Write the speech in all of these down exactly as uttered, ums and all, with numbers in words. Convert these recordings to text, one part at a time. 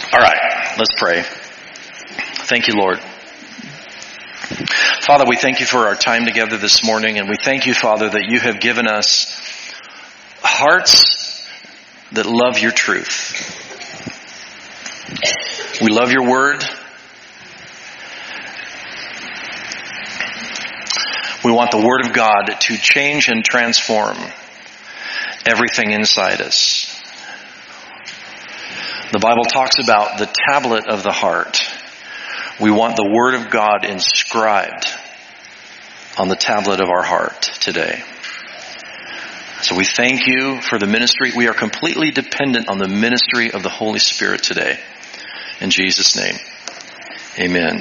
All right, let's pray. Thank you, Lord. Father, we thank you for our time together this morning, and we thank you, Father, that you have given us hearts that love your truth. We love your word. We want the word of God to change and transform everything inside us. The Bible talks about the tablet of the heart. We want the word of God inscribed on the tablet of our heart today. So we thank you for the ministry. We are completely dependent on the ministry of the Holy Spirit today. In Jesus' name, amen.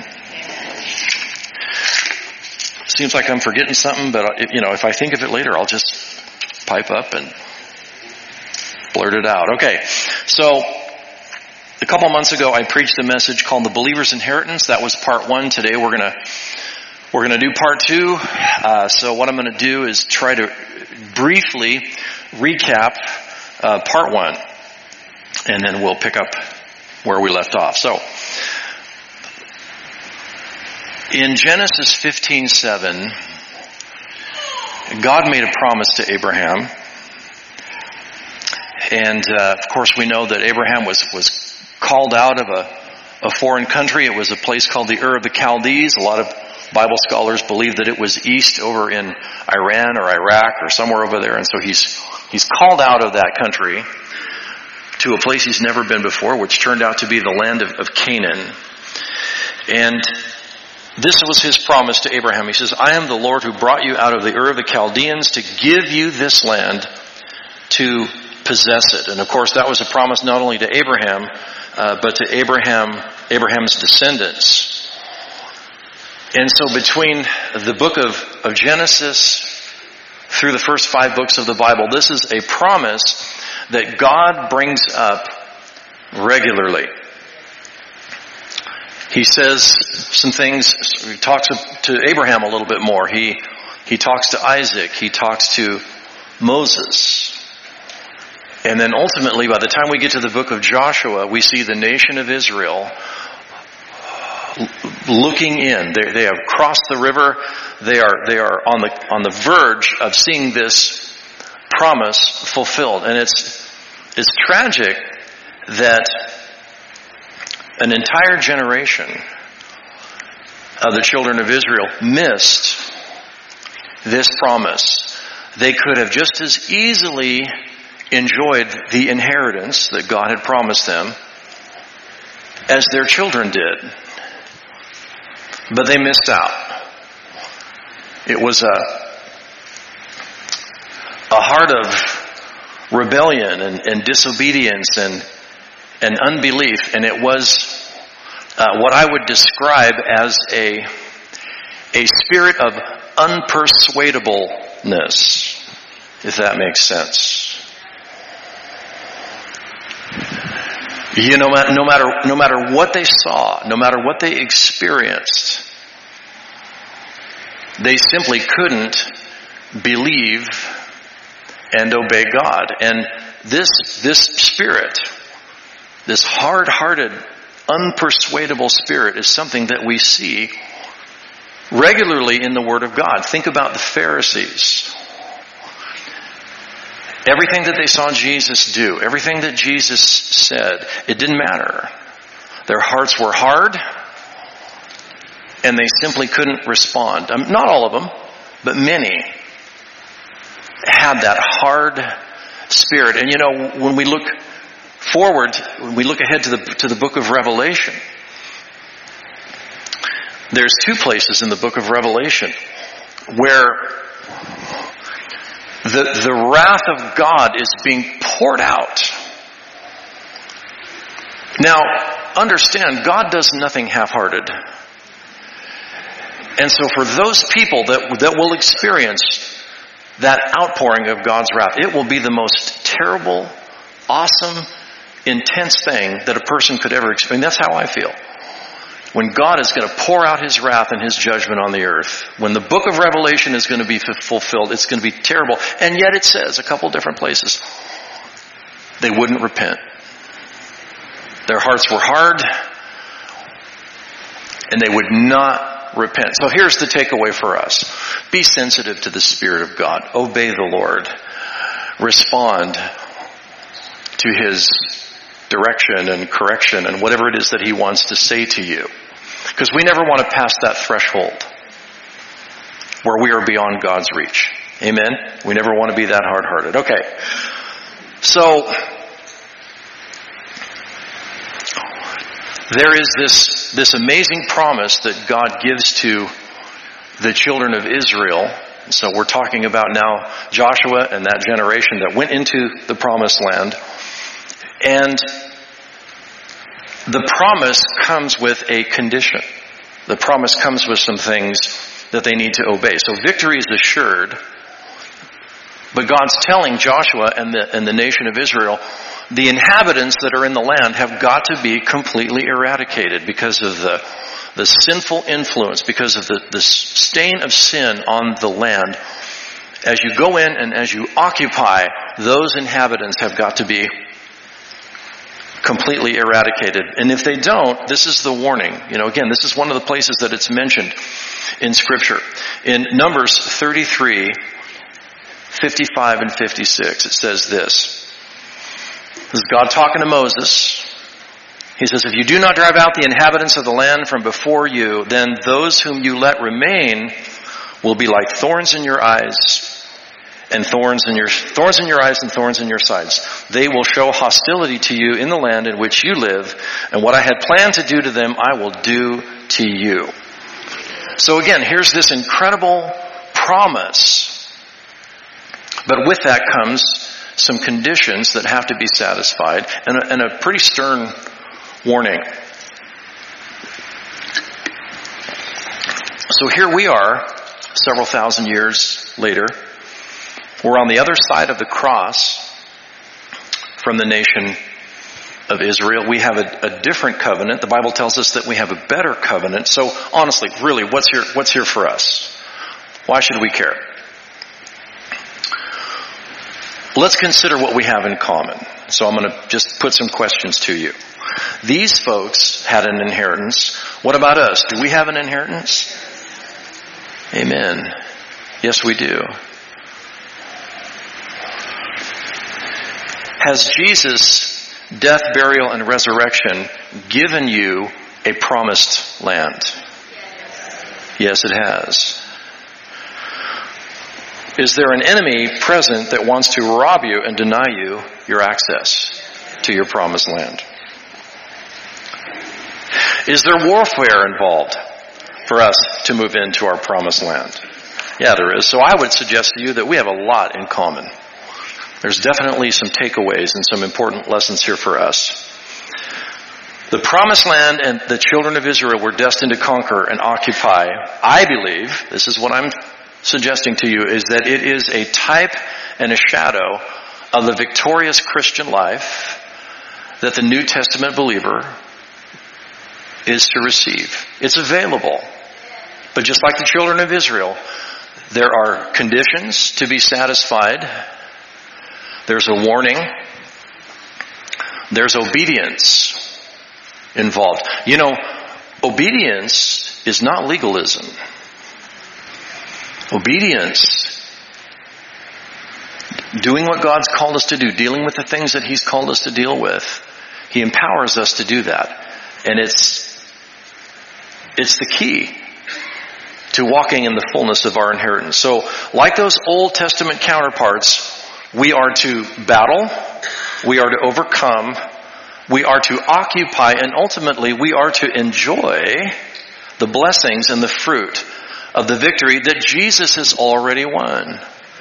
Seems like I'm forgetting something, but you know, if I think of it later, I'll just pipe up and blurt it out. Okay, so a couple months ago, I preached a message called "The Believer's Inheritance." That was part one. Today, we're gonna we're gonna do part two. Uh, so, what I'm gonna do is try to briefly recap uh, part one, and then we'll pick up where we left off. So, in Genesis fifteen seven, God made a promise to Abraham, and uh, of course, we know that Abraham was was called out of a, a foreign country. It was a place called the Ur of the Chaldees. A lot of Bible scholars believe that it was east over in Iran or Iraq or somewhere over there. And so he's he's called out of that country to a place he's never been before, which turned out to be the land of, of Canaan. And this was his promise to Abraham. He says, "I am the Lord who brought you out of the Ur of the Chaldeans to give you this land to possess it." And of course, that was a promise not only to Abraham, uh, but to Abraham, Abraham's descendants. And so between the book of, of Genesis through the first five books of the Bible, this is a promise that God brings up regularly. He says some things, he talks to Abraham a little bit more. He, he talks to Isaac. He talks to Moses. And then ultimately, by the time we get to the book of Joshua, we see the nation of Israel looking in. They, they have crossed the river. They are they are on the on the verge of seeing this promise fulfilled. And it's it's tragic that an entire generation of the children of Israel missed this promise. They could have just as easily enjoyed the inheritance that God had promised them as their children did. But they missed out. It was a, a heart of rebellion and, and disobedience and, and unbelief. And it was uh, what I would describe as a, a spirit of unpersuadableness, if that makes sense. You know, no matter no matter what they saw, no matter what they experienced, they simply couldn't believe and obey God. And this this spirit, this hard-hearted, unpersuadable spirit, is something that we see regularly in the Word of God. Think about the Pharisees. Everything that they saw Jesus do, everything that Jesus said, it didn't matter. Their hearts were hard, and they simply couldn't respond. Um, not all of them, but many had that hard spirit. And you know, when we look forward, when we look ahead to the to the book of Revelation, there's two places in the book of Revelation where The, the wrath of God is being poured out. Now, understand, God does nothing half-hearted. And so for those people that, that will experience that outpouring of God's wrath, it will be the most terrible, awesome, intense thing that a person could ever experience. That's how I feel. When God is going to pour out His wrath and His judgment on the earth, when the book of Revelation is going to be fulfilled, it's going to be terrible. And yet it says, a couple different places, they wouldn't repent. Their hearts were hard, and they would not repent. So here's the takeaway for us. Be sensitive to the Spirit of God. Obey the Lord. Respond to His direction and correction and whatever it is that He wants to say to you. Because we never want to pass that threshold where we are beyond God's reach. Amen? We never want to be that hard-hearted. Okay. So, there is this, this amazing promise that God gives to the children of Israel. So we're talking about now Joshua and that generation that went into the promised land. And the promise comes with a condition. The promise comes with some things that they need to obey. So victory is assured. But God's telling Joshua and the, and the nation of Israel, the inhabitants that are in the land have got to be completely eradicated because of the, the sinful influence, because of the, the stain of sin on the land. As you go in and as you occupy, those inhabitants have got to be completely eradicated. And if they don't, this is the warning. You know, again, this is one of the places that it's mentioned in Scripture. In Numbers thirty-three, fifty-five and fifty-six, it says this. This is God talking to Moses. He says, if you do not drive out the inhabitants of the land from before you, then those whom you let remain will be like thorns in your eyes and thorns in your thorns in your eyes and thorns in your sides. They will show hostility to you in the land in which you live, and what I had planned to do to them, I will do to you. So again, here's this incredible promise. But with that comes some conditions that have to be satisfied, and a, and a pretty stern warning. So here we are, several thousand years later. We're on the other side of the cross from the nation of Israel. We have a, a different covenant. The Bible tells us that we have a better covenant. So honestly, really, what's here, what's here for us? Why should we care? Let's consider what we have in common. So I'm going to just put some questions to you. These folks had an inheritance. What about us? Do we have an inheritance? Amen. Yes, we do. Has Jesus' death, burial, and resurrection given you a promised land? Yes, it has. Is there an enemy present that wants to rob you and deny you your access to your promised land? Is there warfare involved for us to move into our promised land? Yeah, there is. So I would suggest to you that we have a lot in common. There's definitely some takeaways and some important lessons here for us. The promised land and the children of Israel were destined to conquer and occupy. I believe, this is what I'm suggesting to you, is that it is a type and a shadow of the victorious Christian life that the New Testament believer is to receive. It's available. But just like the children of Israel, there are conditions to be satisfied. There's a warning. There's obedience involved. You know, obedience is not legalism. Obedience, doing what God's called us to do, dealing with the things that He's called us to deal with. He empowers us to do that. And it's it's the key to walking in the fullness of our inheritance. So, like those Old Testament counterparts, we are to battle, we are to overcome, we are to occupy, and ultimately we are to enjoy the blessings and the fruit of the victory that Jesus has already won.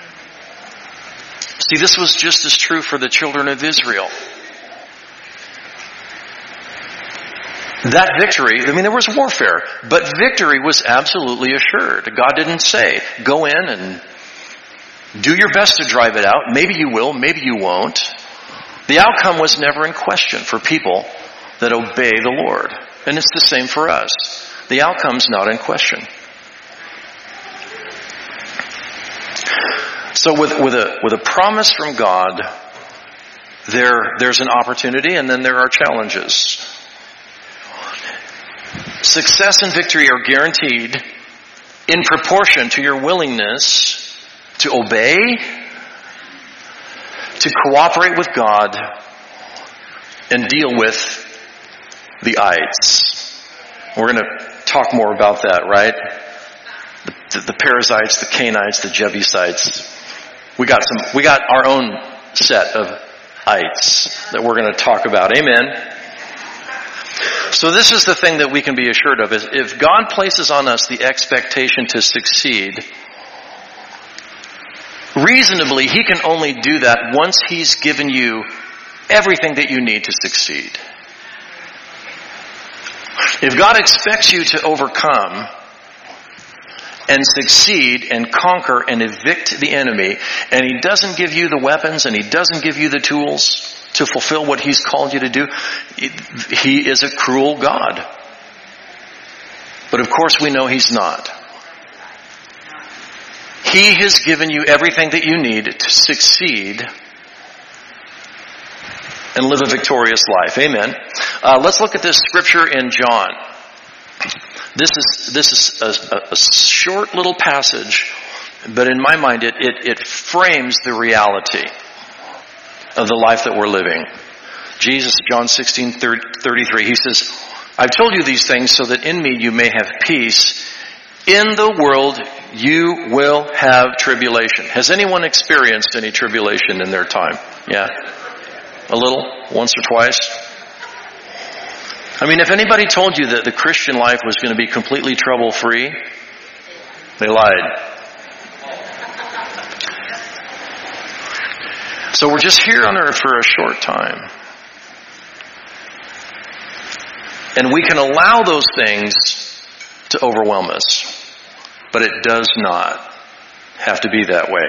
See, this was just as true for the children of Israel. That victory, I mean, there was warfare, but victory was absolutely assured. God didn't say, go in and do your best to drive it out. Maybe you will, maybe you won't. The outcome was never in question for people that obey the Lord. And it's the same for us. The outcome's not in question. So with, with a, with a promise from God there, there's an opportunity, and then there are challenges. Success and victory are guaranteed in proportion to your willingness to obey, to cooperate with God, and deal with the ites. We're going to talk more about that, right? The, the, the Perizzites, the Canaanites, the Jebusites. We got some. We got our own set of ites that we're going to talk about. Amen. So this is the thing that we can be assured of, is if God places on us the expectation to succeed, reasonably, He can only do that once He's given you everything that you need to succeed. If God expects you to overcome and succeed and conquer and evict the enemy, and He doesn't give you the weapons and He doesn't give you the tools to fulfill what He's called you to do, He is a cruel God. But of course we know He's not. He has given you everything that you need to succeed and live a victorious life. Amen. Uh, let's look at this scripture in John. This is this is a, a short little passage, but in my mind it, it, it frames the reality of the life that we're living. Jesus, John sixteen thirty-three, He says, I've told you these things so that in me you may have peace. In the world you will have tribulation. Has anyone experienced any tribulation in their time? Yeah? A little? Once or twice? I mean, if anybody told you that the Christian life was going to be completely trouble-free, they lied. So we're just here on earth for a short time. And we can allow those things to overwhelm us. But it does not have to be that way.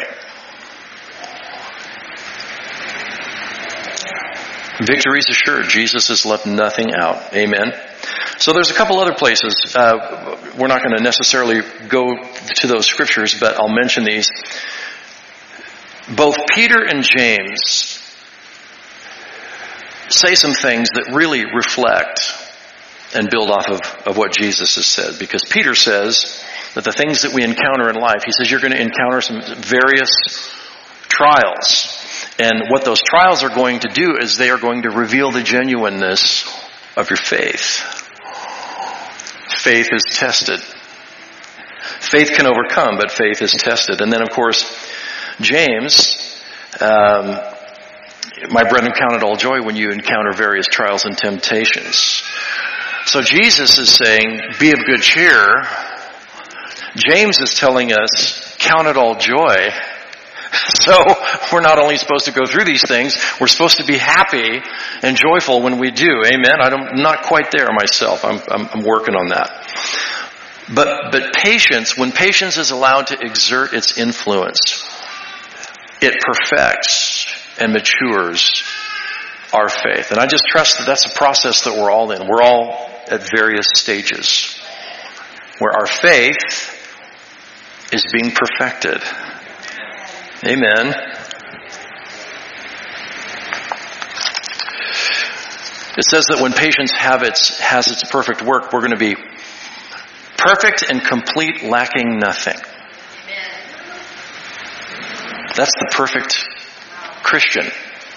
Victory is assured. Jesus has left nothing out. Amen. So there's a couple other places. Uh, we're not going to necessarily go to those scriptures, but I'll mention these. Both Peter and James say some things that really reflect and build off of, of what Jesus has said. Because Peter says that the things that we encounter in life, he says you're going to encounter some various trials. And what those trials are going to do is they are going to reveal the genuineness of your faith. Faith is tested. Faith can overcome, but faith is tested. And then, of course, James, um, my brethren, count it all joy when you encounter various trials and temptations. So Jesus is saying, be of good cheer. James is telling us, count it all joy. So we're not only supposed to go through these things, we're supposed to be happy and joyful when we do. Amen. I don't, I'm not quite there myself. I'm, I'm, I'm working on that. But, but patience, when patience is allowed to exert its influence, it perfects and matures our faith. And I just trust that that's a process that we're all in. We're all at various stages where our faith is being perfected. Amen. It says that when patience have its, has its perfect work, we're going to be perfect and complete, lacking nothing. That's the perfect Christian.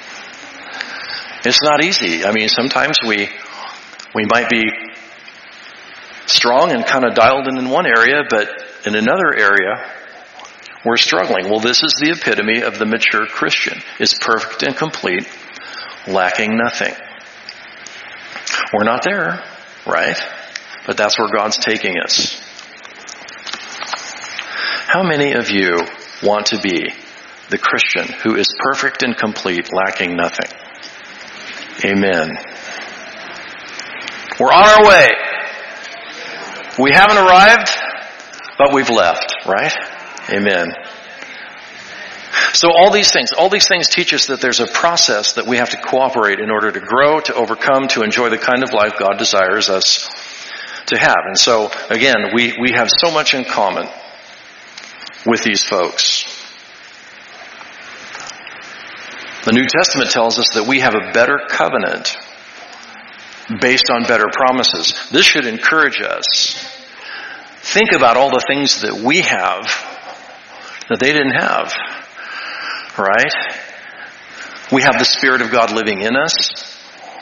It's not easy. I mean, sometimes we we might be strong and kind of dialed in in one area, but in another area, we're struggling. Well, this is the epitome of the mature Christian. It's perfect and complete, lacking nothing. We're not there, right? But that's where God's taking us. How many of you want to be the Christian who is perfect and complete, lacking nothing? Amen. We're on our way. We haven't arrived, but we've left, right? Amen. So all these things, all these things teach us that there's a process that we have to cooperate in order to grow, to overcome, to enjoy the kind of life God desires us to have. And so, again, we, we have so much in common with these folks. The New Testament tells us that we have a better covenant based on better promises. This should encourage us. Think about all the things that we have that they didn't have. Right? We have the Spirit of God living in us.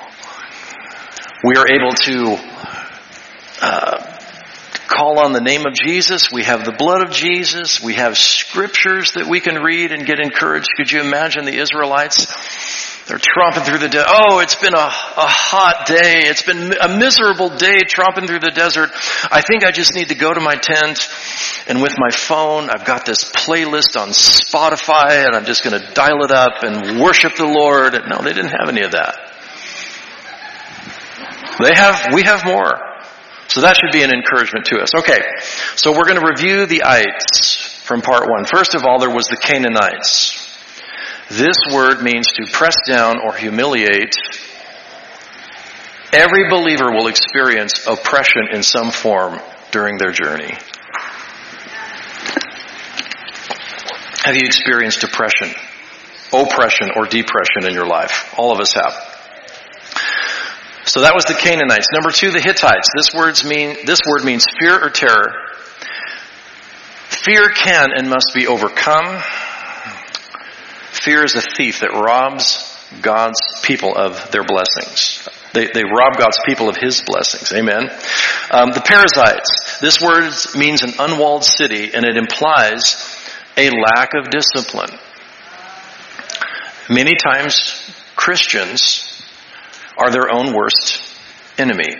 We are able to uh, call on the name of Jesus. We have the blood of Jesus. We have scriptures that we can read and get encouraged. Could you imagine the Israelites? They're tromping through the desert. Oh, it's been a, a hot day. It's been a miserable day tromping through the desert. I think I just need to go to my tent, and with my phone, I've got this playlist on Spotify, and I'm just going to dial it up and worship the Lord. No, they didn't have any of that. They have, we have more. So that should be an encouragement to us. Okay, so we're going to review the ites from part one. First of all, there was the Canaanites. This word means to press down or humiliate. Every believer will experience oppression in some form during their journey. Have you experienced depression, oppression, or depression in your life? All of us have. So that was the Canaanites. Number two, the Hittites. This words mean this word means fear or terror. Fear can and must be overcome. Fear is a thief that robs God's people of their blessings. They, they rob God's people of His blessings. Amen. Um, the Perizzites. This word means an unwalled city, and it implies a lack of discipline. Many times, Christians are their own worst enemy.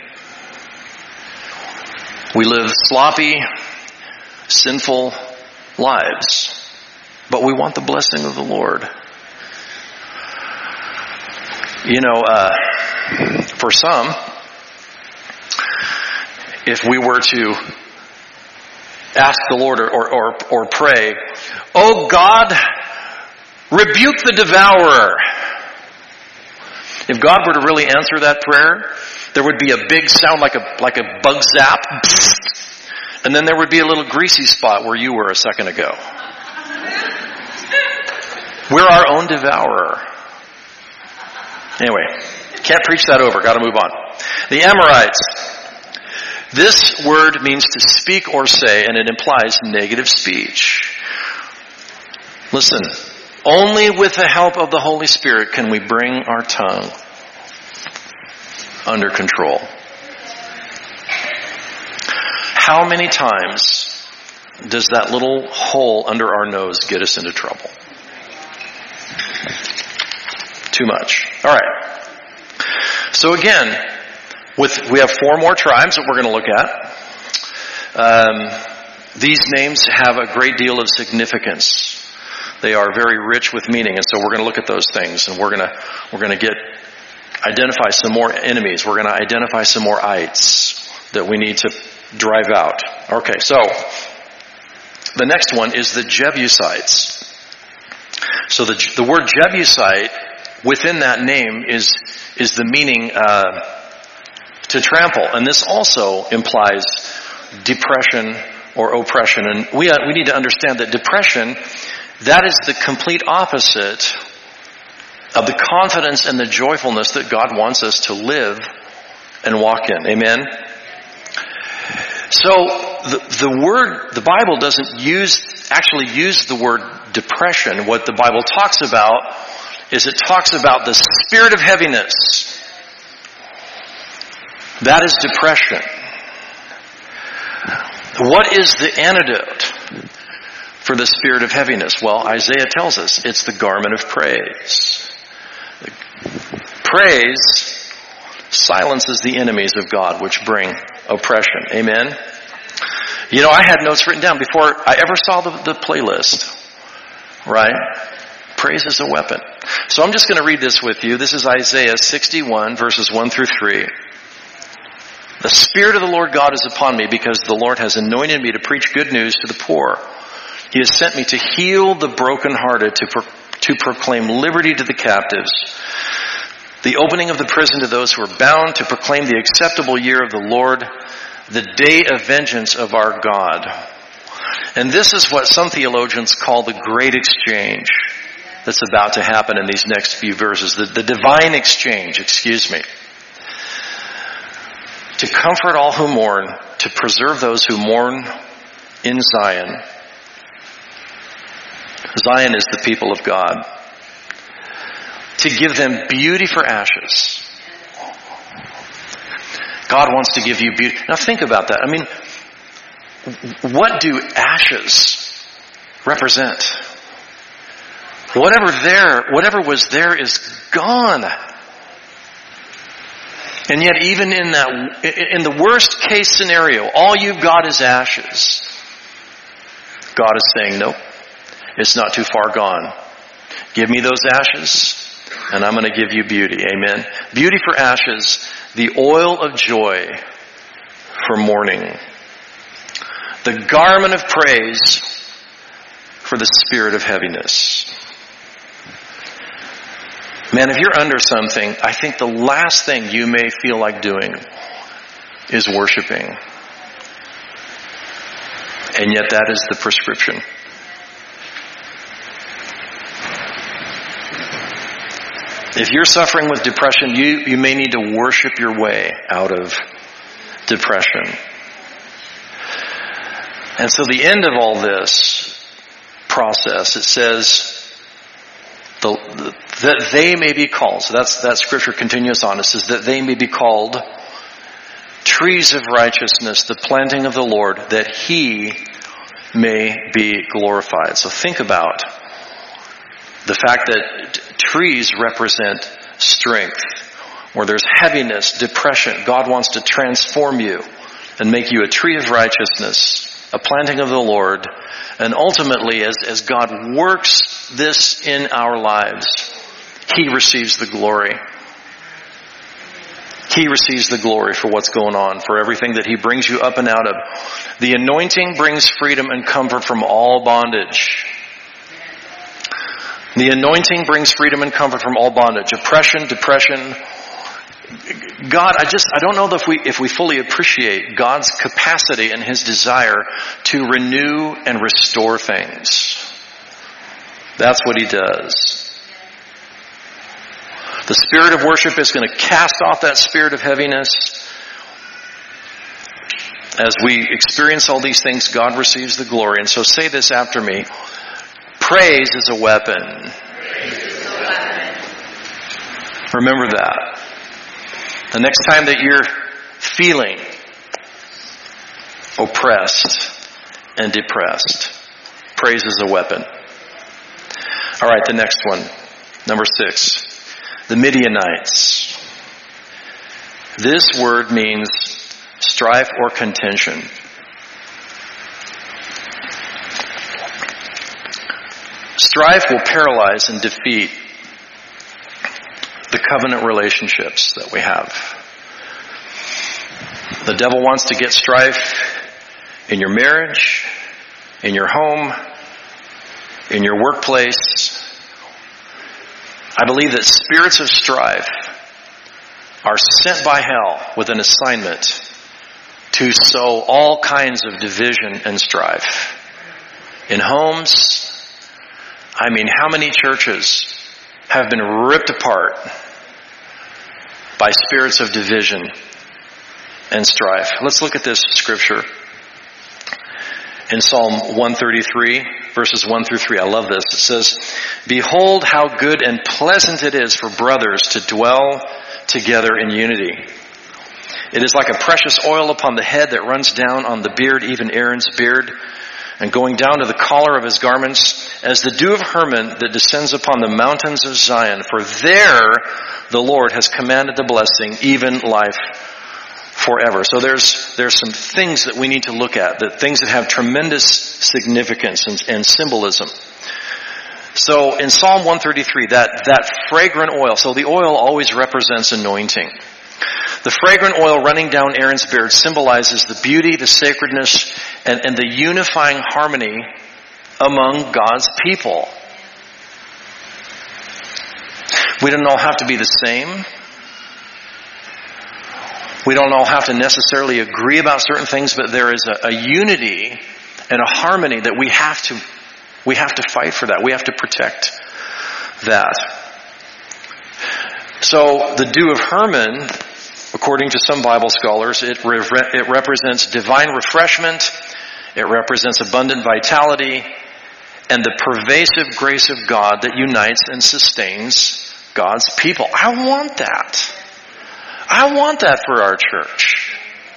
We live sloppy, sinful lives, but we want the blessing of the Lord. You know, uh, for some, if we were to ask the Lord or, or, or pray, "Oh God, rebuke the devourer." If God were to really answer that prayer, there would be a big sound like a like a bug zap, and then there would be a little greasy spot where you were a second ago. We're our own devourer. Anyway, can't preach that over. Got to move on. The Amorites. This word means to speak or say, and it implies negative speech. Listen. Only with the help of the Holy Spirit can we bring our tongue under control. How many times does that little hole under our nose get us into trouble? Too much. All right. So again, with we have four more tribes that we're going to look at. Um, these names have a great deal of significance. They are very rich with meaning, and so we're going to look at those things, and we're going to we're going to get identify some more enemies. We're going to identify some more ites that we need to drive out. Okay, so the next one is the Jebusites. So the the word Jebusite within that name is is the meaning uh, to trample, and this also implies depression or oppression. And we uh, we need to understand that depression, that is the complete opposite of the confidence and the joyfulness that God wants us to live and walk in. Amen? So the, the word, the Bible doesn't use, actually use the word depression. What the Bible talks about is it talks about the spirit of heaviness. That is depression. What is the antidote for the spirit of heaviness? Well, Isaiah tells us it's the garment of praise. Praise silences the enemies of God which bring oppression. Amen? You know, I had notes written down before I ever saw the, the playlist. Right? Praise is a weapon. So I'm just going to read this with you. This is Isaiah sixty-one, verses one through three. The Spirit of the Lord God is upon me because the Lord has anointed me to preach good news to the poor. He has sent me to heal the brokenhearted, to pro- to proclaim liberty to the captives, the opening of the prison to those who are bound, to proclaim the acceptable year of the Lord, the day of vengeance of our God. And this is what some theologians call the great exchange. that's about to happen in these next few verses. The, the divine exchange, excuse me. To comfort all who mourn, to preserve those who mourn in Zion. Zion is the people of God. To give them beauty for ashes. God wants to give you beauty. Now think about that. I mean, what do ashes represent? Whatever there, whatever was there is gone. And yet even in that, in the worst case scenario, all you've got is ashes. God is saying, nope, it's not too far gone. Give me those ashes, and I'm going to give you beauty. Amen. Beauty for ashes, the oil of joy for mourning. The garment of praise for the spirit of heaviness. Man, if you're under something, I think the last thing you may feel like doing is worshiping. And yet that is the prescription. If you're suffering with depression, you, you may need to worship your way out of depression. And so the end of all this process, it says, The, the, that they may be called. So that's that scripture continues on. It says that they may be called trees of righteousness, the planting of the Lord, that He may be glorified. So think about the fact that t- trees represent strength. Where there's heaviness, depression, God wants to transform you and make you a tree of righteousness, a planting of the Lord. And ultimately, as, as God works this in our lives, He receives the glory. He receives the glory for what's going on, for everything that He brings you up and out of. The anointing brings freedom and comfort from all bondage. The anointing brings freedom and comfort from all bondage. Oppression, depression. God, I just, I don't know if we, if we fully appreciate God's capacity and His desire to renew and restore things. That's what He does. The spirit of worship is going to cast off that spirit of heaviness. As we experience all these things, God receives the glory. And so say this after me. Praise is a weapon. Praise is a weapon. Remember that. The next time that you're feeling oppressed and depressed, praise is a weapon. All right, the next one. Number six. The Midianites. This word means strife or contention. Strife will paralyze and defeat the covenant relationships that we have. The devil wants to get strife in your marriage, in your home, in your workplace. I believe that spirits of strife are sent by hell with an assignment to sow all kinds of division and strife. In homes, I mean, how many churches have been ripped apart by spirits of division and strife? Let's look at this scripture in Psalm one thirty-three, verses one through three. I love this. It says, "Behold how good and pleasant it is for brothers to dwell together in unity. It is like a precious oil upon the head that runs down on the beard, even Aaron's beard, and going down to the collar of his garments, as the dew of Hermon that descends upon the mountains of Zion. For there the Lord has commanded the blessing, even life forever." So there's there's some things that we need to look at, that things that have tremendous significance and, and symbolism. So in Psalm one thirty-three, that, that fragrant oil, so the oil always represents anointing. The fragrant oil running down Aaron's beard symbolizes the beauty, the sacredness, and, and the unifying harmony among God's people. We don't all have to be the same. We don't all have to necessarily agree about certain things, but there is a, a unity and a harmony that we have to we have to fight for that. We have to protect. that. So the dew of Hermon, according to some Bible scholars, it, re- it represents divine refreshment, it represents abundant vitality, and the pervasive grace of God that unites and sustains God's people. I want that. I want that for our church.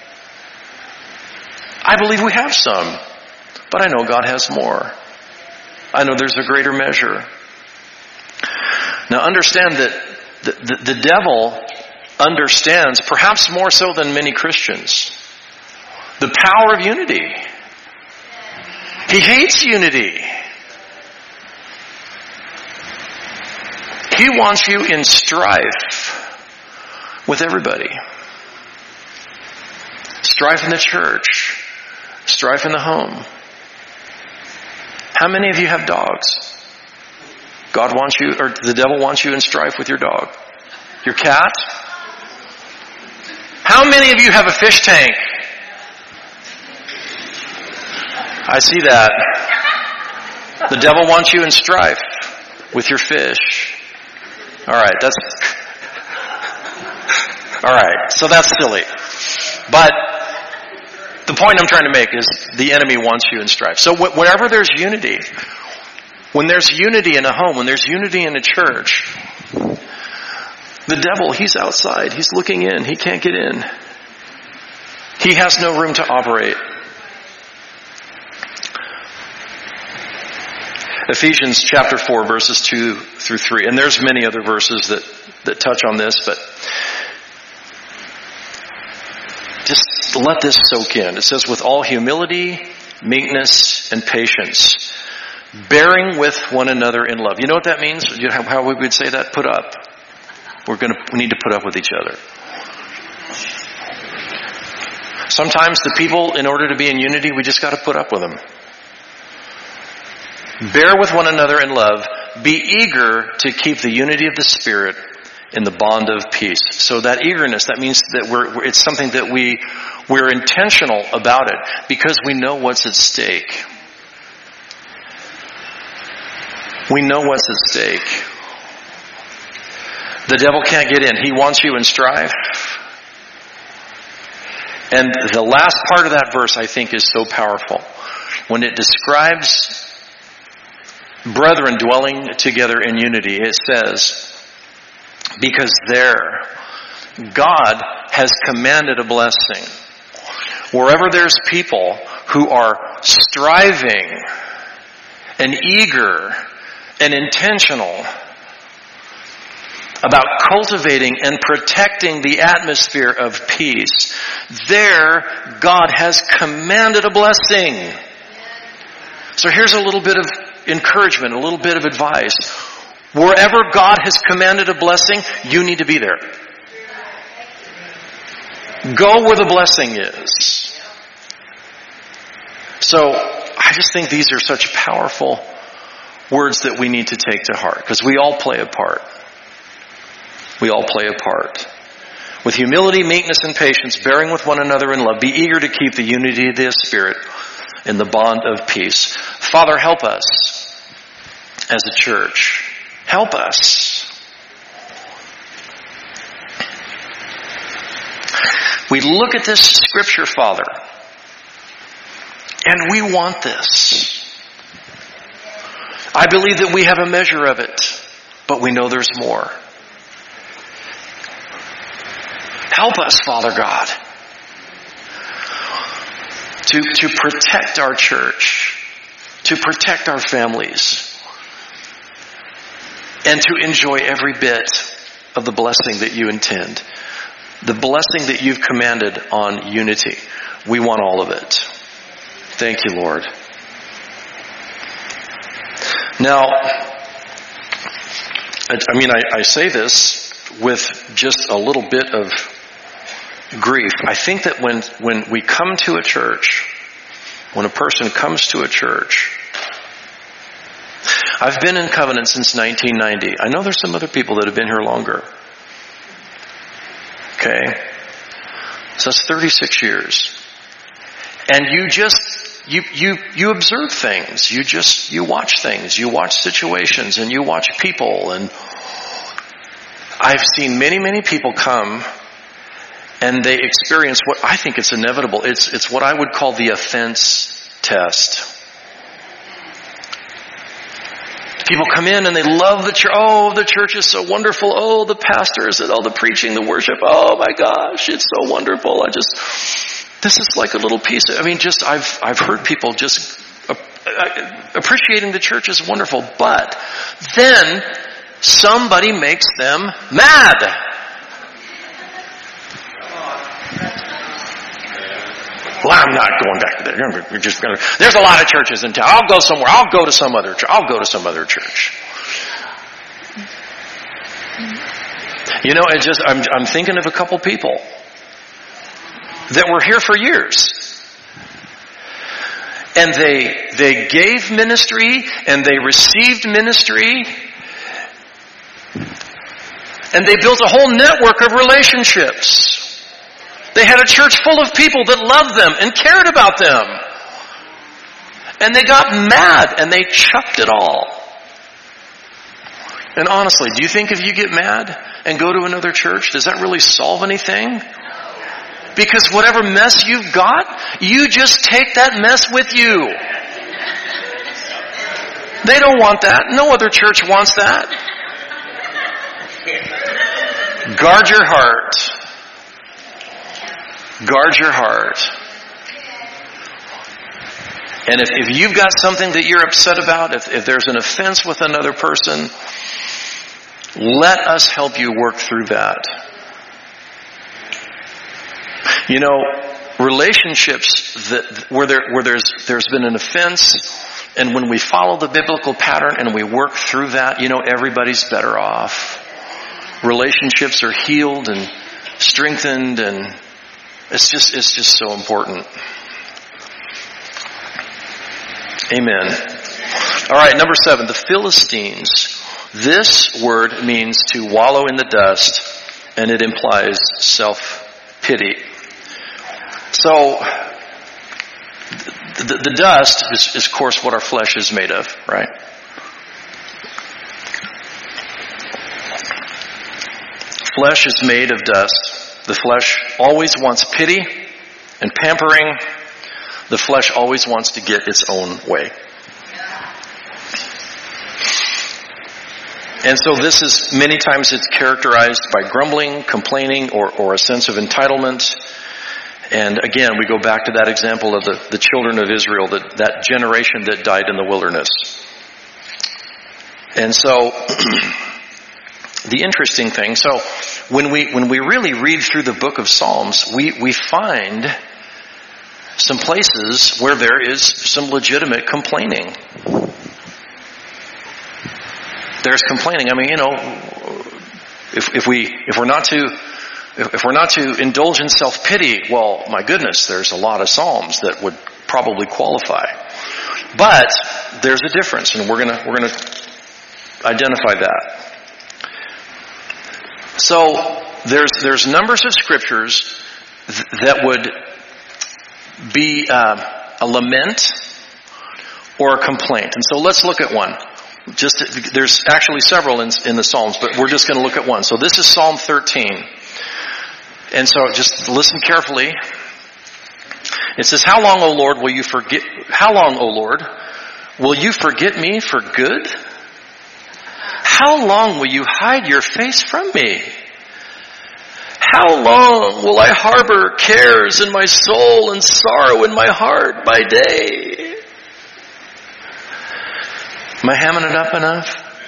I believe we have some, but I know God has more. I know there's a greater measure. Now understand that the, the, the devil understands, perhaps more so than many Christians, the power of unity. He hates unity. He wants you in strife with everybody. Strife in the church. Strife in the home. How many of you have dogs? God wants you, or the devil wants you in strife with your dog. Your cat? How many of you have a fish tank? I see that. The devil wants you in strife with your fish. Alright, that's... Alright, so that's silly. But the point I'm trying to make is the enemy wants you in strife. So wh- whenever there's unity, when there's unity in a home, when there's unity in a church, the devil, he's outside. He's looking in. He can't get in. He has no room to operate. Ephesians chapter four, verses two through three. And there's many other verses that, that touch on this, but just let this soak in. It says, with all humility, meekness, and patience, bearing with one another in love. You know what that means? You know how we would say that? Put up. We're going to, we need to put up with each other. Sometimes the people, in order to be in unity, we just got to put up with them. Bear with one another in love. Be eager to keep the unity of the Spirit in the bond of peace. So that eagerness, that means that we're, it's something that we, we're intentional about it because we know what's at stake. We know what's at stake. The devil can't get in. He wants you in strife. And the last part of that verse, I think, is so powerful. When it describes brethren dwelling together in unity, it says, because there, God has commanded a blessing. Wherever there's people who are striving and eager and intentional about cultivating and protecting the atmosphere of peace, there God has commanded a blessing. So here's a little bit of encouragement, a little bit of advice. Wherever God has commanded a blessing, you need to be there. Go where the blessing is. So I just think these are such powerful words that we need to take to heart, because we all play a part. We all play a part. With humility, meekness, and patience, bearing with one another in love, be eager to keep the unity of the Spirit in the bond of peace. Father, help us as a church. Help us. We look at this scripture, Father, and we want this. I believe that we have a measure of it, but we know there's more. Help us, Father God, to, to protect our church, to protect our families, and to enjoy every bit of the blessing that you intend. The blessing that you've commanded on unity. We want all of it. Thank you, Lord. Now, I mean, I, I say this with just a little bit of grief. I think that when, when we come to a church, when a person comes to a church, I've been in Covenant since nineteen ninety. I know there's some other people that have been here longer. Okay? So that's thirty-six years. And you just you, you, you observe things. You just, you watch things. You watch situations and you watch people. And I've seen many, many people come and they experience what I think it's inevitable. It's, it's what I would call the offense test. People come in and they love the church. Oh, the church is so wonderful. Oh, the pastors and all the preaching, the worship. Oh my gosh, it's so wonderful. I just, this is like a little piece of, I mean, just, I've, I've heard people just uh, appreciating the church is wonderful. But then somebody makes them mad. Well, I'm not going back to there. We're just gonna, there's a lot of churches in town. I'll go somewhere. I'll go to some other church. I'll go to some other church. You know, it just, I'm, I'm thinking of a couple people that were here for years. And they, they gave ministry and they received ministry. And they built a whole network of relationships. They had a church full of people that loved them and cared about them. And they got mad and they chucked it all. And honestly, do you think if you get mad and go to another church, does that really solve anything? Because whatever mess you've got, you just take that mess with you. They don't want that. No other church wants that. Guard your heart. Guard your heart. And if, if you've got something that you're upset about, if, if there's an offense with another person, let us help you work through that. You know, relationships that where there where there's there's been an offense, and when we follow the biblical pattern and we work through that, you know, everybody's better off. Relationships are healed and strengthened, and It's just, it's just so important. Amen. All right, number seven, the Philistines. This word means to wallow in the dust, and it implies self-pity. So, the, the dust is, is, of course, what our flesh is made of, right? Flesh is made of dust. The flesh always wants pity and pampering. The flesh always wants to get its own way. And so this is, many times it's characterized by grumbling, complaining, or, or a sense of entitlement. And again, we go back to that example of the, the children of Israel, that, that generation that died in the wilderness. And so, the interesting thing, so when we when we really read through the book of Psalms, we, we find some places where there is some legitimate complaining. There's complaining. I mean, you know, if if we if we're not to if, if we're not to indulge in self-pity, well, my goodness, there's a lot of Psalms that would probably qualify. But there's a difference, and we're gonna we're gonna identify that. So there's there's numbers of scriptures th- that would be uh, a lament or a complaint. And so let's look at one. Just there's actually several in, in the Psalms, but we're just going to look at one. So this is Psalm thirteen. And so just listen carefully. It says, "How long, O Lord, will you forget? How long, O Lord, will you forget me for good? How long will you hide your face from me? How long will I harbor cares in my soul and sorrow in my heart by day?" Am I hamming it up enough?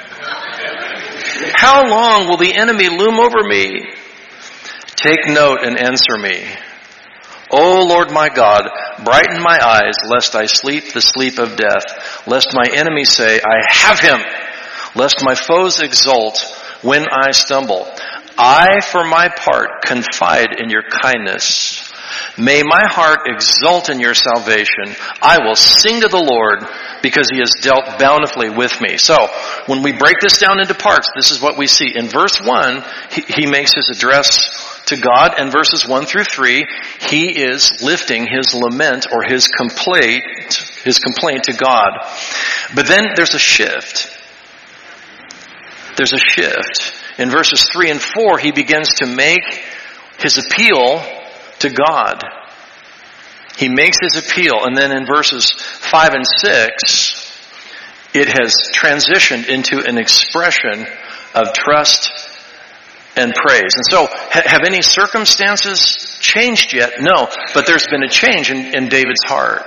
"How long will the enemy loom over me? Take note and answer me. O Lord my God, brighten my eyes, lest I sleep the sleep of death, lest my enemies say, I have him, lest my foes exult when I stumble. I, for my part, confide in your kindness. May my heart exult in your salvation. I will sing to the Lord because he has dealt bountifully with me." So, when we break this down into parts, this is what we see. In verse one, he, he makes his address to God, and verses one through three, he is lifting his lament or his complaint, his complaint to God. But then there's a shift. There's a shift. In verses three and four, he begins to make his appeal to God. He makes his appeal, and then in verses five and six, it has transitioned into an expression of trust and praise. And so, ha- have any circumstances changed yet? No, but there's been a change in, in David's heart.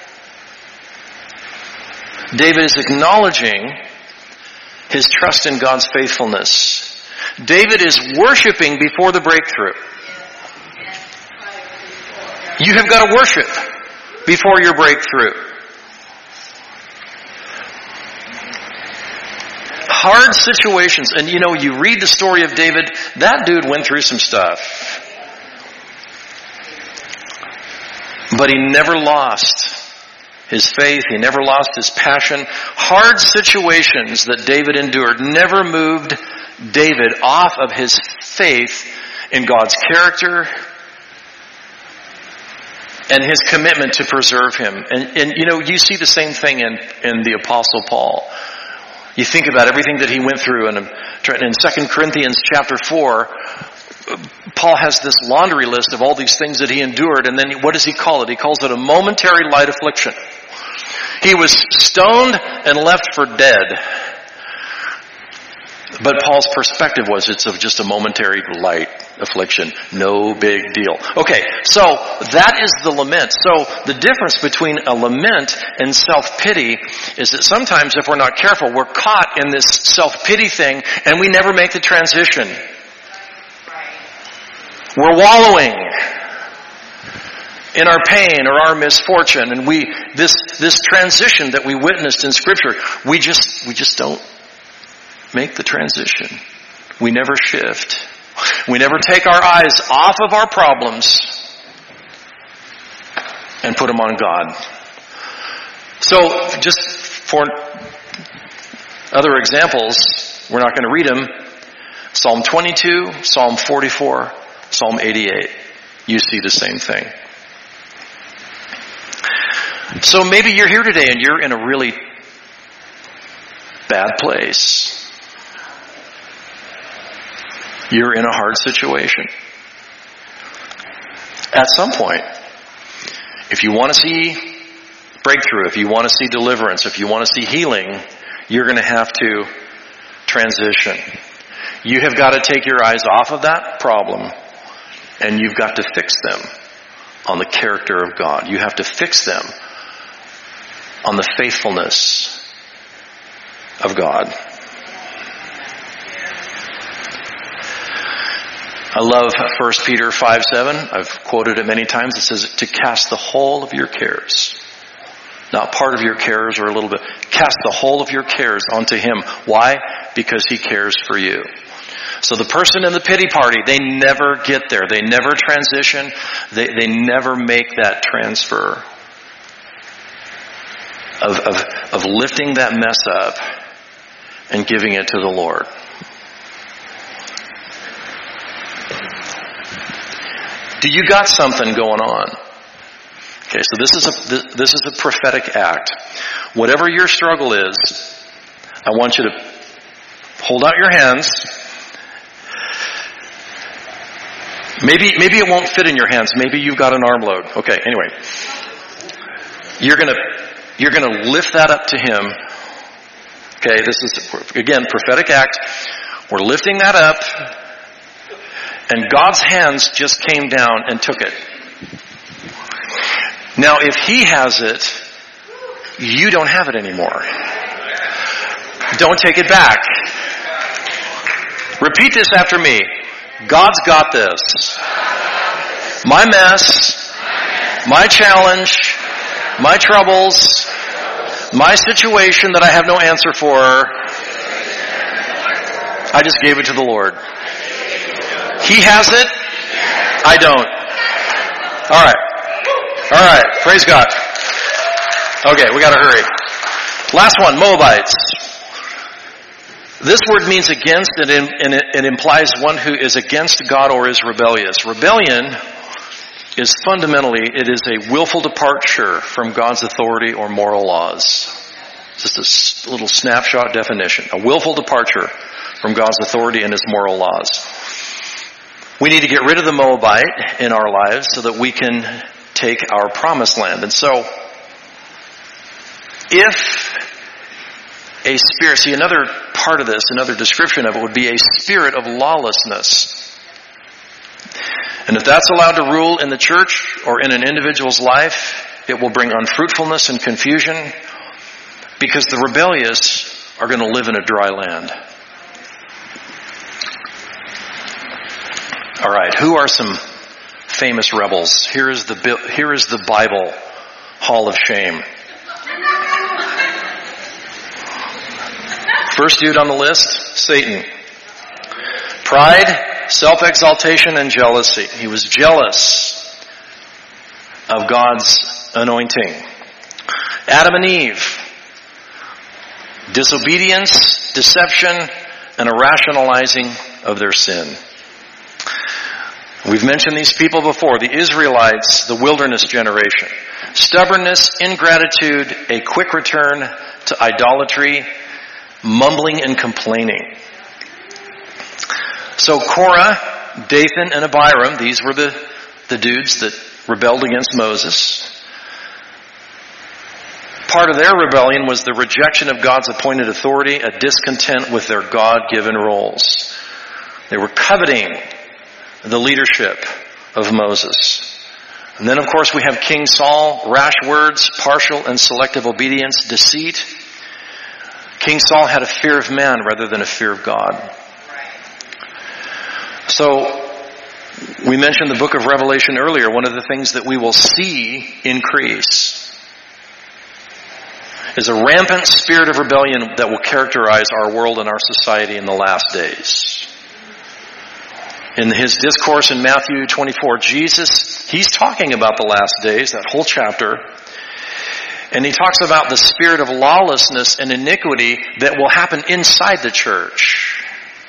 David is acknowledging his trust in God's faithfulness. David is worshiping before the breakthrough. You have got to worship before your breakthrough. Hard situations, and you know, you read the story of David, that dude went through some stuff. But he never lost his faith, he never lost his passion. Hard situations that David endured never moved David off of his faith in God's character and his commitment to preserve him. And, and you know, you see the same thing in, in the Apostle Paul. You think about everything that he went through, and in Second Corinthians chapter four, Paul has this laundry list of all these things that he endured, and then what does he call it? He calls it a momentary light affliction. He was stoned and left for dead. But Paul's perspective was it's of just a momentary light affliction. No big deal. Okay, so that is the lament. So the difference between a lament and self-pity is that sometimes if we're not careful, we're caught in this self-pity thing and we never make the transition. We're wallowing in our pain or our misfortune, and we this this transition that we witnessed in Scripture, we just we just don't make the transition. We never shift. We never take our eyes off of our problems and put them on God. So, just for other examples, we're not going to read them. Psalm twenty-two, Psalm forty-four, Psalm eighty-eight. You see the same thing. So maybe you're here today and you're in a really bad place. You're in a hard situation. At some point, if you want to see breakthrough, if you want to see deliverance, if you want to see healing, you're going to have to transition. You have got to take your eyes off of that problem, and you've got to fix them on the character of God. You have to fix them on the faithfulness of God. I love First Peter five seven. I've quoted it many times. It says to cast the whole of your cares. Not part of your cares or a little bit. Cast the whole of your cares onto Him. Why? Because He cares for you. So the person in the pity party, they never get there. They never transition. They, they never make that transfer of, of, of lifting that mess up and giving it to the Lord. Do you got something going on? Okay, so this is a this, this is a prophetic act. Whatever your struggle is, I want you to hold out your hands. Maybe maybe it won't fit in your hands. Maybe you've got an arm load. Okay, anyway. You're gonna you're gonna lift that up to Him. Okay, this is again prophetic act. We're lifting that up. And God's hands just came down and took it. Now, if He has it, you don't have it anymore. Don't take it back. Repeat this after me. God's got this. My mess, my challenge, my troubles, my situation that I have no answer for, I just gave it to the Lord. He has it. I don't. All right. All right. Praise God. Okay, we got to hurry. Last one, Moabites. This word means against, and it implies one who is against God or is rebellious. Rebellion is fundamentally, it is a willful departure from God's authority or moral laws. Just a little snapshot definition. A willful departure from God's authority and His moral laws. We need to get rid of the Moabite in our lives so that we can take our promised land. And so, if a spirit, see another part of this, another description of it would be a spirit of lawlessness. And if that's allowed to rule in the church or in an individual's life, it will bring unfruitfulness and confusion because the rebellious are going to live in a dry land. All right, who are some famous rebels? Here is the here is the Bible Hall of Shame. First dude on the list, Satan. Pride, self-exaltation, and jealousy. He was jealous of God's anointing. Adam and Eve. Disobedience, deception, and a rationalizing of their sin. We've mentioned these people before. The Israelites, the wilderness generation. Stubbornness, ingratitude, a quick return to idolatry, mumbling and complaining. So Korah, Dathan, and Abiram, these were the, the dudes that rebelled against Moses. Part of their rebellion was the rejection of God's appointed authority, a discontent with their God-given roles. They were coveting the leadership of Moses. And then, of course, we have King Saul, rash words, partial and selective obedience, deceit. King Saul had a fear of man rather than a fear of God. So, we mentioned the book of Revelation earlier. One of the things that we will see increase is a rampant spirit of rebellion that will characterize our world and our society in the last days. In his discourse in Matthew twenty-four, Jesus, he's talking about the last days, that whole chapter. And he talks about the spirit of lawlessness and iniquity that will happen inside the church.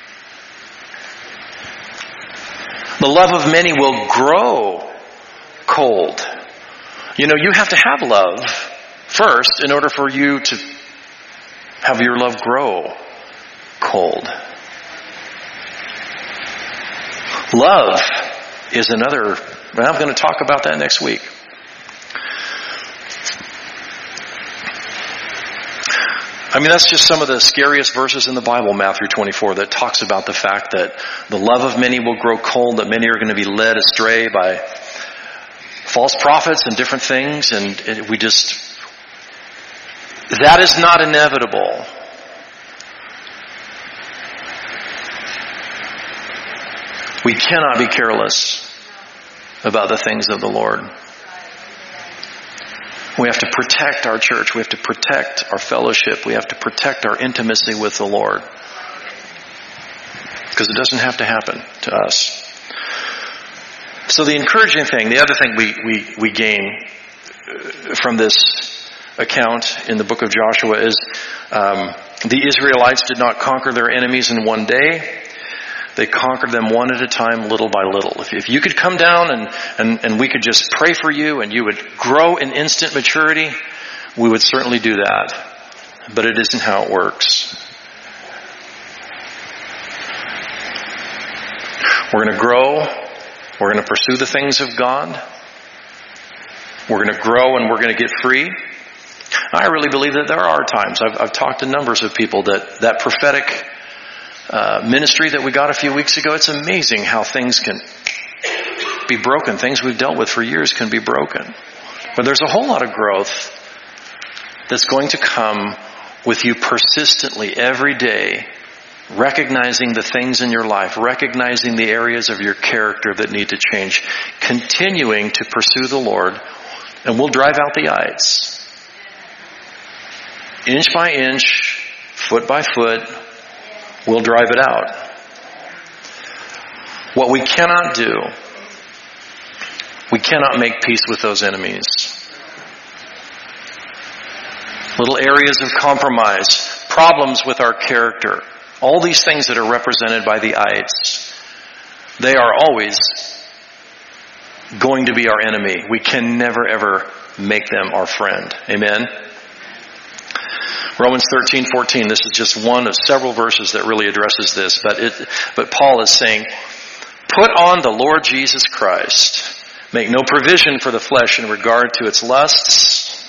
The love of many will grow cold. You know, you have to have love first in order for you to have your love grow cold. Love is another, and I'm going to talk about that next week. I mean, that's just some of the scariest verses in the Bible, Matthew twenty-four, that talks about the fact that the love of many will grow cold, that many are going to be led astray by false prophets and different things, and we just, that is not inevitable. We cannot be careless about the things of the Lord. We have to protect our church. We have to protect our fellowship. We have to protect our intimacy with the Lord. Because it doesn't have to happen to us. So the encouraging thing, the other thing we, we, we gain from this account in the book of Joshua is um, the Israelites did not conquer their enemies in one day. They conquered them one at a time, little by little. If, if you could come down and, and, and we could just pray for you and you would grow in instant maturity, we would certainly do that. But it isn't how it works. We're going to grow. We're going to pursue the things of God. We're going to grow and we're going to get free. I really believe that there are times. I've, I've talked to numbers of people that that prophetic Uh, ministry that we got a few weeks ago, it's amazing how things can be broken. Things we've dealt with for years can be broken. But there's a whole lot of growth that's going to come with you persistently every day, recognizing the things in your life, recognizing the areas of your character that need to change, continuing to pursue the Lord, and we'll drive out the ites. Inch by inch, foot by foot, we'll drive it out. What we cannot do, we cannot make peace with those enemies. Little areas of compromise, problems with our character, All these things that are represented by the ites, they are always going to be our enemy. We can never ever make them our friend. Amen? Romans thirteen fourteen, this is just one of several verses that really addresses this, but it, but Paul is saying, put on the Lord Jesus Christ. Make no provision for the flesh in regard to its lusts.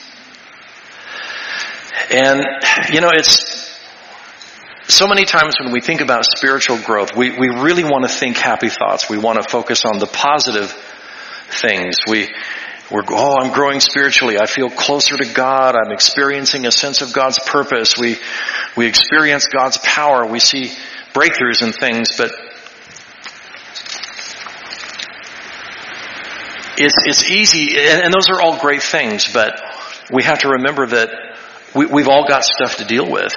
And, you know, it's so many times when we think about spiritual growth, we, we really want to think happy thoughts. We want to focus on the positive things. We, we're, oh, I'm growing spiritually. I feel closer to God. I'm experiencing a sense of God's purpose. We, we experience God's power. We see breakthroughs and things, but It's, it's easy, and, and those are all great things, but we have to remember that we, we've all got stuff to deal with.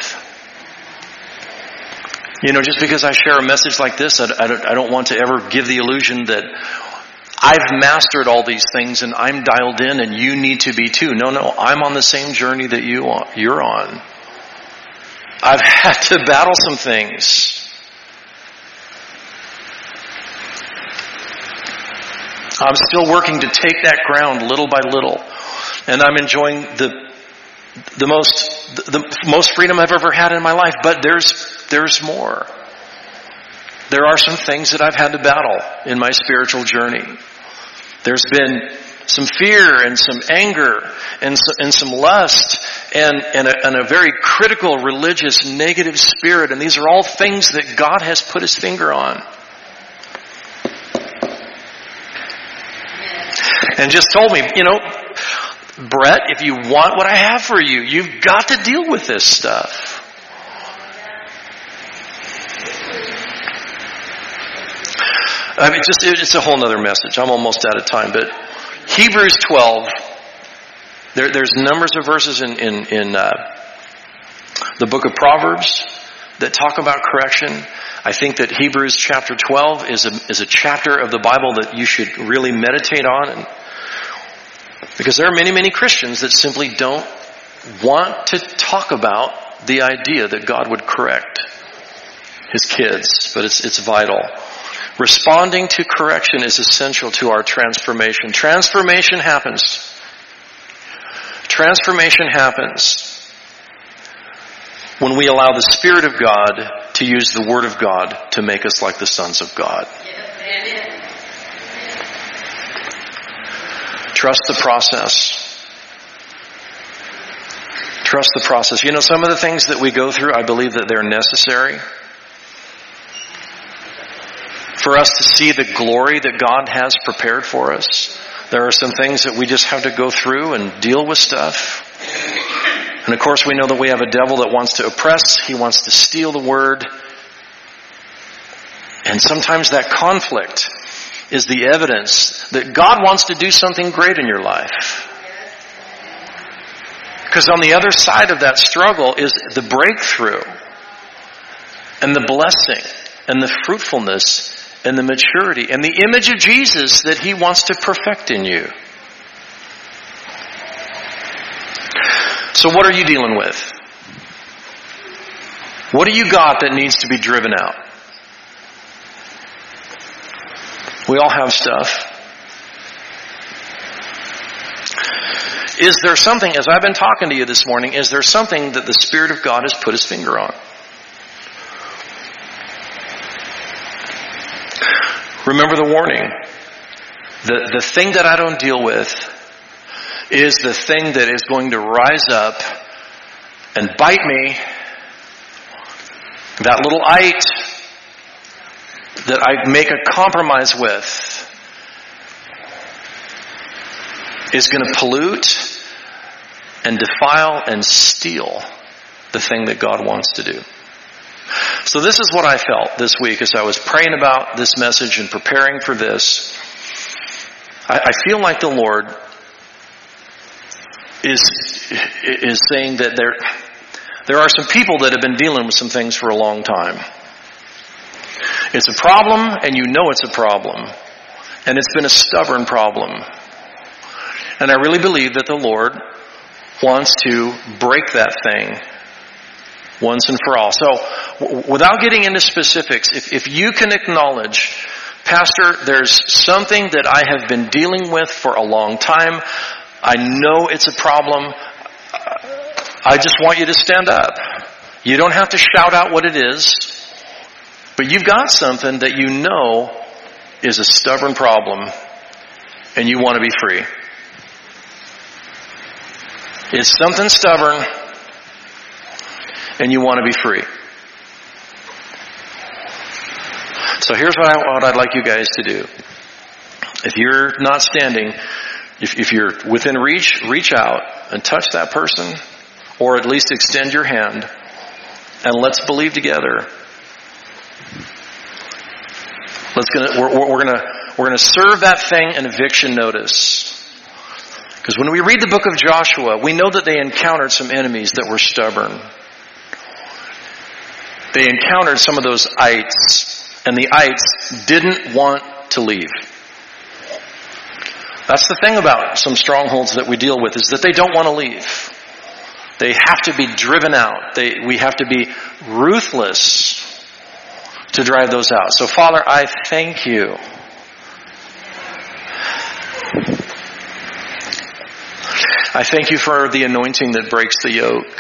You know, just because I share a message like this, I, I, don't, I don't want to ever give the illusion that I've mastered all these things and I'm dialed in and you need to be too. No, no, I'm on the same journey that you are, you're on. I've had to battle some things. I'm still working to take that ground little by little. And I'm enjoying the the most the, the most freedom I've ever had in my life. But there's there's more. There are some things that I've had to battle in my spiritual journey. There's been some fear and some anger and, and some lust and, and, a, and a very critical religious negative spirit. And these are all things that God has put his finger on. And just told me, you know, Brett, if you want what I have for you, you've got to deal with this stuff. I mean, just it's a whole nother message. I'm almost out of time, but Hebrews twelve. There, there's numbers of verses in in, in uh, the book of Proverbs that talk about correction. I think that Hebrews chapter twelve is a is a chapter of the Bible that you should really meditate on, and because there are many, many Christians that simply don't want to talk about the idea that God would correct his kids, but it's it's vital. Responding to correction is essential to our transformation. Transformation happens. Transformation happens when we allow the Spirit of God to use the Word of God to make us like the sons of God. Trust the process. Trust the process. You know, some of the things that we go through, I believe that they're necessary for us to see the glory that God has prepared for us. There are some things that we just have to go through and deal with stuff. And of course we know that we have a devil that wants to oppress. He wants to steal the word. And sometimes that conflict is the evidence that God wants to do something great in your life. Because on the other side of that struggle is the breakthrough and the blessing and the fruitfulness and the maturity and the image of Jesus that he wants to perfect in you. So what are you dealing with? What do you got that needs to be driven out? We all have stuff. Is there something, as I've been talking to you this morning, is there something that the Spirit of God has put his finger on? Remember the warning. The, the thing that I don't deal with is the thing that is going to rise up and bite me. That little ite that I make a compromise with is going to pollute and defile and steal the thing that God wants to do. So this is what I felt this week as I was praying about this message and preparing for this. I, I feel like the Lord is is saying that there there are some people that have been dealing with some things for a long time. It's a problem, and you know it's a problem. And it's been a stubborn problem. And I really believe that the Lord wants to break that thing once and for all. So w- without getting into specifics, if, if you can acknowledge, Pastor, there's something that I have been dealing with for a long time. I know it's a problem. I just want you to stand up. You don't have to shout out what it is, but you've got something that you know is a stubborn problem, and you want to be free. It's something stubborn, and you want to be free. So here's what, I, what I'd like you guys to do. If you're not standing, if, if you're within reach, reach out and touch that person, or at least extend your hand, and let's believe together. Let's gonna we're, we're gonna we're gonna serve that thing an eviction notice. Because when we read the book of Joshua, we know that they encountered some enemies that were stubborn. They encountered some of those ites, and the ites didn't want to leave. That's the thing about some strongholds that we deal with, is that they don't want to leave. They have to be driven out. They, we have to be ruthless to drive those out. So Father, I thank you. I thank you for the anointing that breaks the yoke.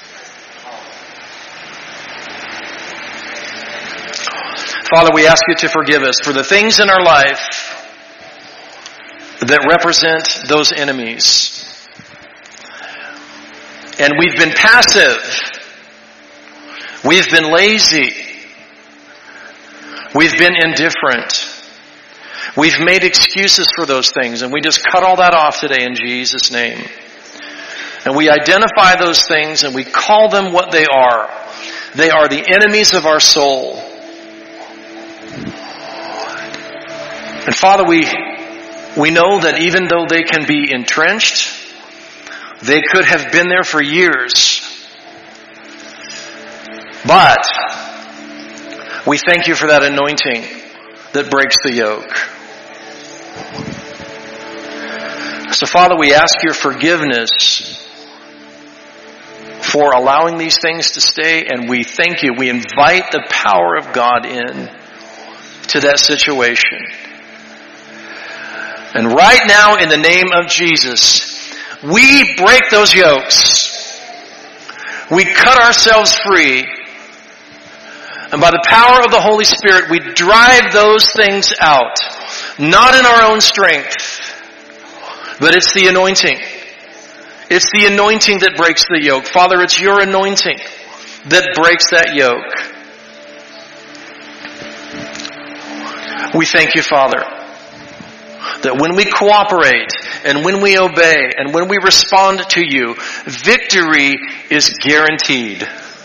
Father, we ask you to forgive us for the things in our life that represent those enemies. And we've been passive. We've been lazy. We've been indifferent. We've made excuses for those things, and we just cut all that off today in Jesus' name. And we identify those things and we call them what they are. They are the enemies of our soul. And Father, we we know that even though they can be entrenched, they could have been there for years. But we thank you for that anointing that breaks the yoke. So Father, we ask your forgiveness for allowing these things to stay, and we thank you. We invite the power of God in to that situation. And right now, in the name of Jesus, we break those yokes. We cut ourselves free. And by the power of the Holy Spirit, we drive those things out. Not in our own strength, but it's the anointing. It's the anointing that breaks the yoke. Father, it's your anointing that breaks that yoke. We thank you, Father, that when we cooperate and when we obey and when we respond to you, victory is guaranteed.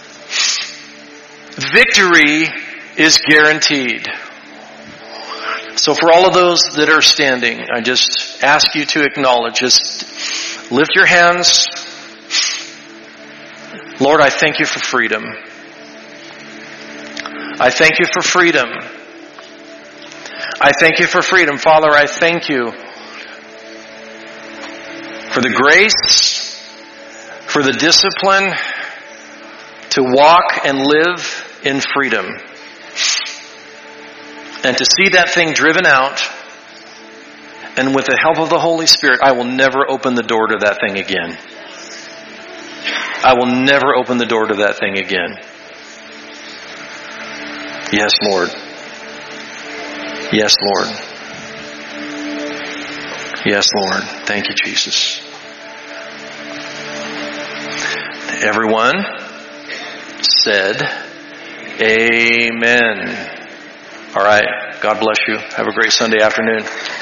Victory is guaranteed. So for all of those that are standing, I just ask you to acknowledge, just lift your hands. Lord, I thank you for freedom. I thank you for freedom. I thank you for freedom. Father, I thank you for the grace, for the discipline to walk and live in freedom. And to see that thing driven out, and with the help of the Holy Spirit, I will never open the door to that thing again. I will never open the door to that thing again. Yes, Lord. Yes, Lord. Yes, Lord. Thank you, Jesus. Everyone said, Amen. All right. God bless you. Have a great Sunday afternoon.